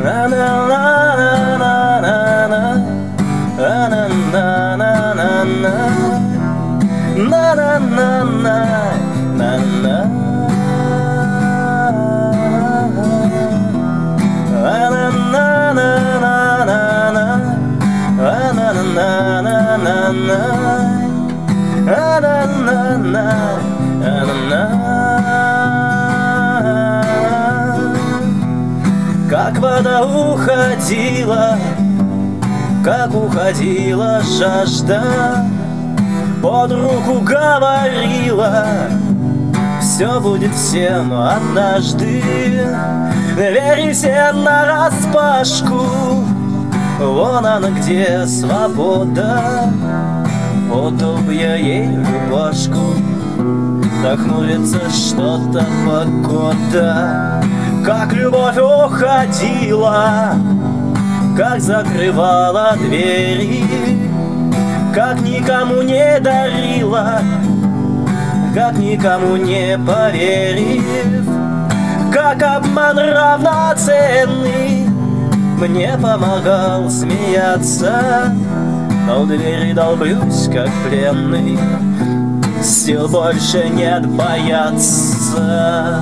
Как вода уходила, как уходила жажда, под руку говорила: все будет всем однажды. Верите нараспашку, вон она где свобода. Подобья ей рубашку, нахмурится что-то погода. Как любовь уходила, как закрывала двери, как никому не дарила, как никому не поверив, как обман равноценный мне помогал смеяться, но у двери долблюсь, как пленный, сил больше нет бояться.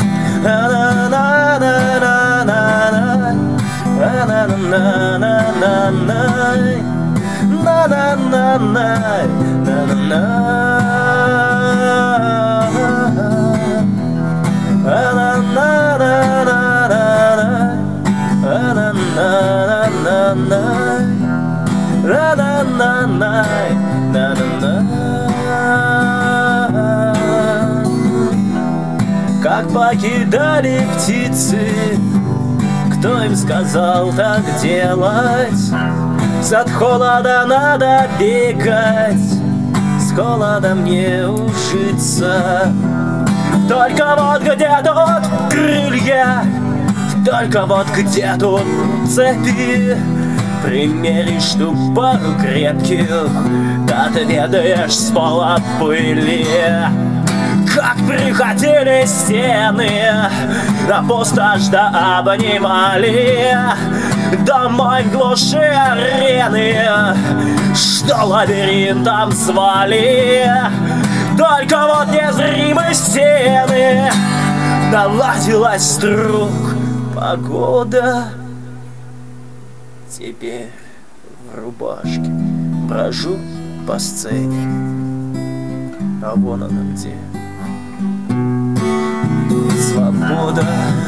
Как покидали птицы, кто им сказал так делать? От холода надо бегать, с холодом не ужиться. Только вот где тут крылья, только вот где тут цепи? Примеришь ту пару крепких, да отведаешь с пола пыли. Как приходили стены, на пустошь да обнимали, домой в глуши арены, что лабиринтом звали. Только вот незримые стены, наладилась вдруг погода. Теперь в рубашке брожу по сцене, а вон она где свобода.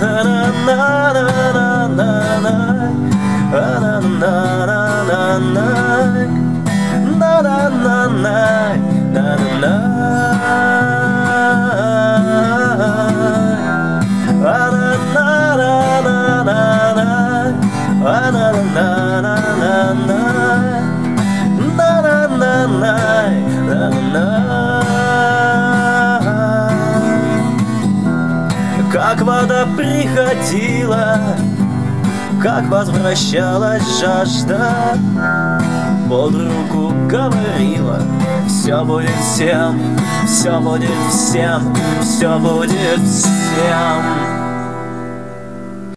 Как вода приходила, как возвращалась жажда, под руку говорила: все будет всем, все будет всем, все будет всем.